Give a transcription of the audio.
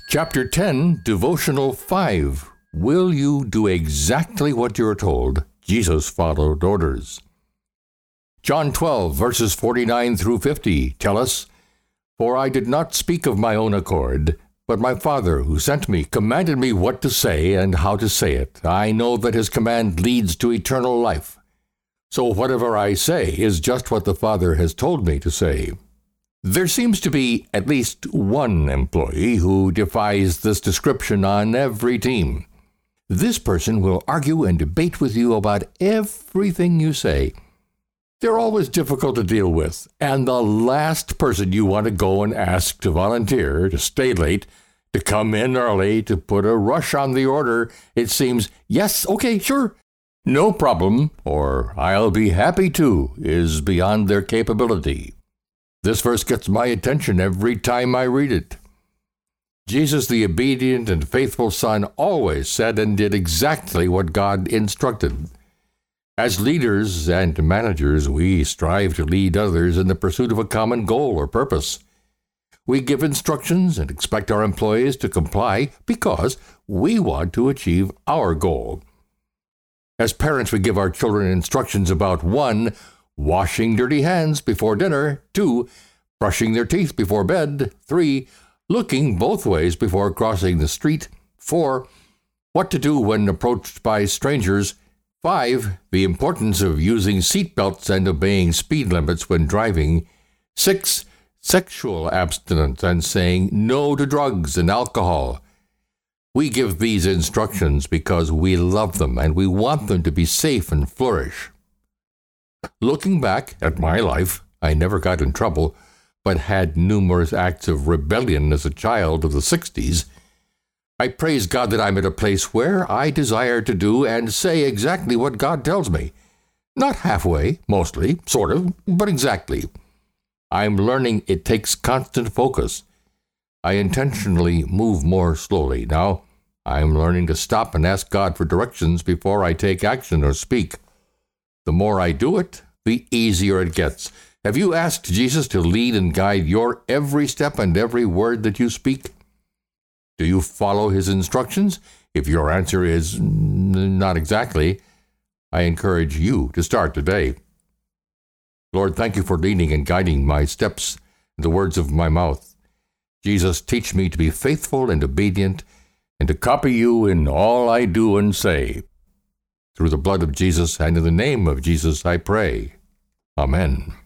Chapter 10, Devotional 5. Will you do exactly what you're told? Jesus followed orders. John 12, verses 49 through 50 tell us, "For I did not speak of my own accord, but my Father who sent me commanded me what to say and how to say it. I know that his command leads to eternal life. So whatever I say is just what the Father has told me to say." There seems to be at least one employee who defies this description on every team. This person will argue and debate with you about everything you say. They're always difficult to deal with, and the last person you want to go and ask to volunteer, to stay late, to come in early, to put a rush on the order. It seems, yes, okay, sure, no problem, or I'll be happy to, is beyond their capability. This verse gets my attention every time I read it. Jesus, the obedient and faithful Son, always said and did exactly what God instructed. As leaders and managers, we strive to lead others in the pursuit of a common goal or purpose. We give instructions and expect our employees to comply because we want to achieve our goal. As parents, we give our children instructions about 1, washing dirty hands before dinner, 2, brushing their teeth before bed, 3, looking both ways before crossing the street, 4, what to do when approached by strangers, 5, the importance of using seat belts and obeying speed limits when driving, 6, sexual abstinence and saying no to drugs and alcohol. We give these instructions because we love them and we want them to be safe and flourish. Looking back at my life, I never got in trouble, but had numerous acts of rebellion as a child of the 60s. I praise God that I'm at a place where I desire to do and say exactly what God tells me. Not halfway, mostly, sort of, but exactly. I'm learning it takes constant focus. I intentionally move more slowly. Now, I'm learning to stop and ask God for directions before I take action or speak. The more I do it, the easier it gets. Have you asked Jesus to lead and guide your every step and every word that you speak? Do you follow his instructions? If your answer is not exactly, I encourage you to start today. Lord, thank you for leading and guiding my steps and the words of my mouth. Jesus, teach me to be faithful and obedient and to copy you in all I do and say. Through the blood of Jesus and in the name of Jesus I pray. Amen.